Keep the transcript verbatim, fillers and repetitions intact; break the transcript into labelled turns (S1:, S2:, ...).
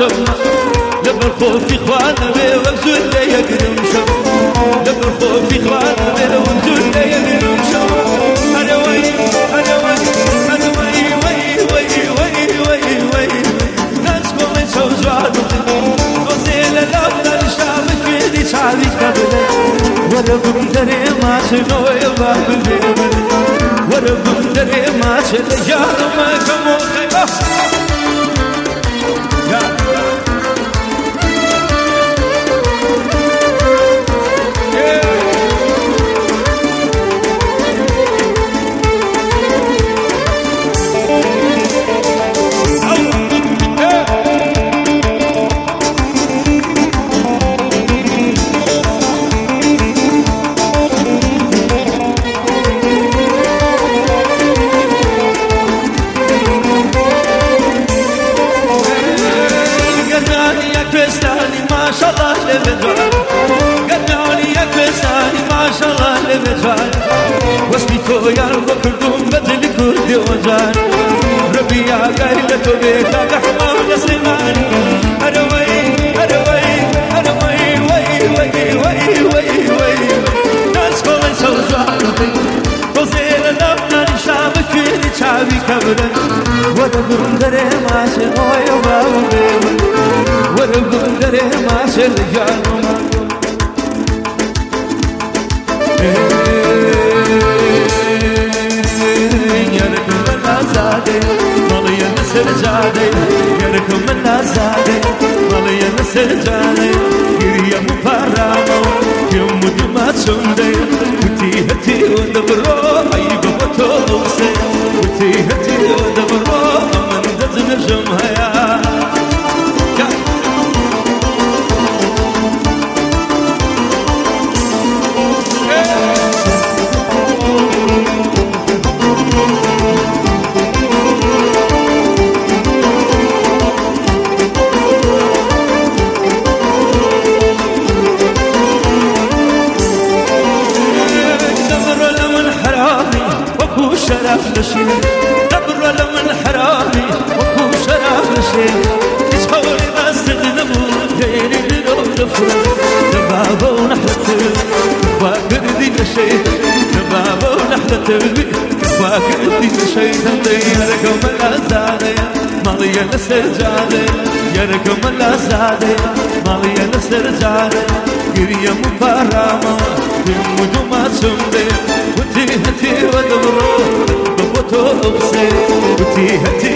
S1: شما لبر خوفي خوانا بي وبزول لي يقرم شما لبر خوفي خوانا بي وبزول لي يقرم شما أنا وي أنا وي أنا وي وي وي وي وي وي ناس كل سوز وعدو وزيل الأولى لشعبك بيدي شعبي كبلي وربم دري ما شنو يباب البيبل وربم دري ما شنو جانو ما كمو خيبه ما شاء الله لبجوال قدعني يا كساني ما شاء الله لبجوال واسمي تويا وكردوم بدل كردي وجال ربي يا قايلة بيك حمام يسلماني أروي أروي أروي وي وي وي وي وي ناس كل سوزوال وزير الأبنى لشعبك فيني شعبي كبري وربم دري ما شنوي وبابو بيبل وربم دري ما شلجانو يركم النازادي مالي النسر جادي يركم النازادي مالي النسر جادي يريا مبارامو يوم دما تشندي وتي هتي ودبرو عيب وتوسي وتي هتي ودبرو من دزن جمهيا شرف نشين دبر لمن حرامي وكو شرف نشين يسحوري بس تغنبو غيري لو نفر نبابا ونحلة فاكر دي نشين نبابا ونحلة فاكر دي نشين يركم الأزادي مالي السجادي يركم الأزادي مالي السجادي يريا مباراما يمجو ما تشمدي وتي هتي ودبرو ببطو أبسي وتي هتي